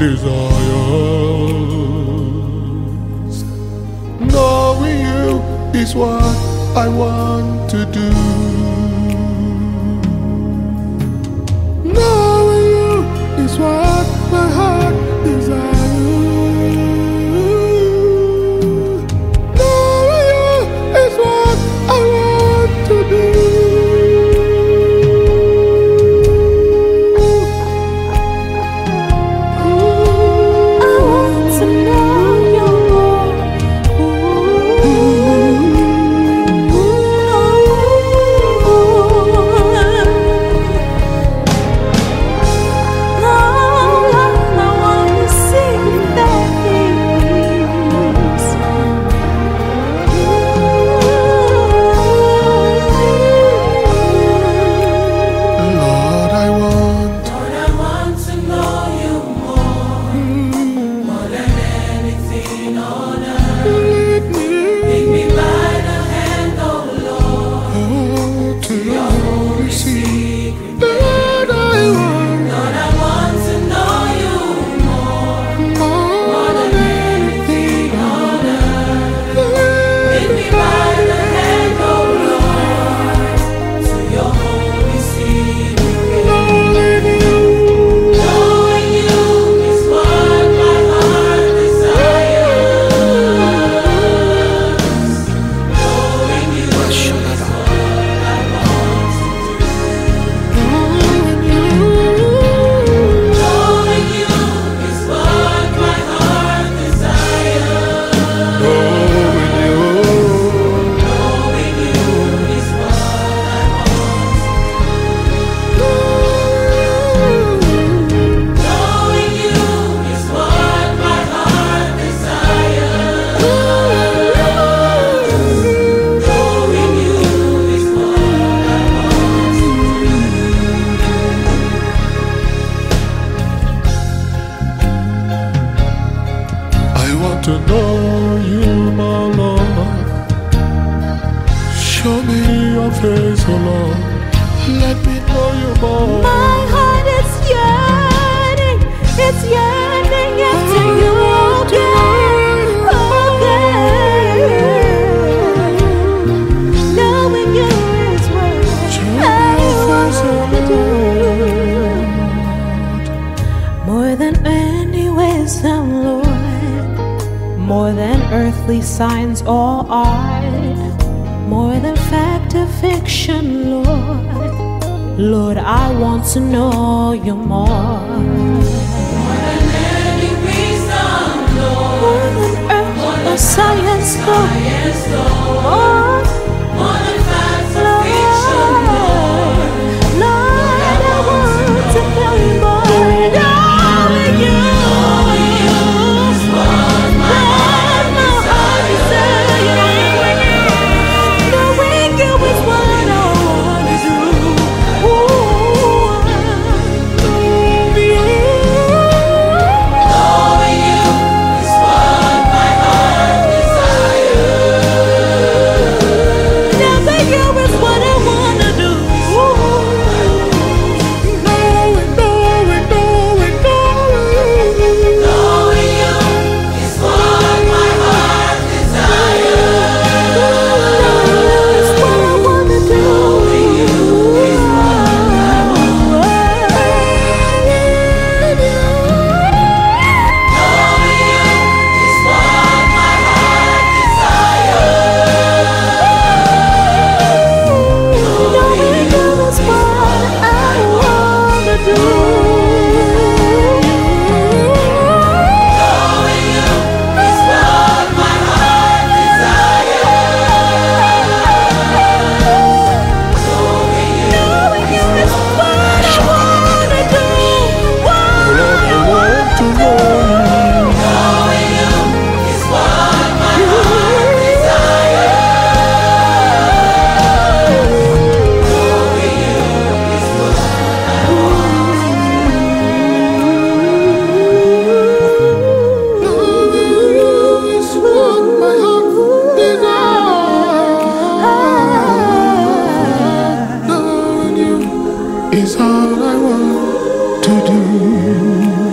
desires. Knowing you is what I want to do. Knowing you is what my heart desires. Knowing you is what I want to do. To know you, my Lord. Show me your face, oh Lord. Let me know you more. My heart is yearning, it's yearning after you again, again. Knowing you is what I want to do. More than any wisdom, Lord. More than earthly signs or art, more than fact or fiction, Lord. Lord, I want to know you more. More than any reason, Lord. More than earth or science, Lord. More than facts or fiction, Lord. Lord, I want to know you more. Knowing you. Is all I want to do.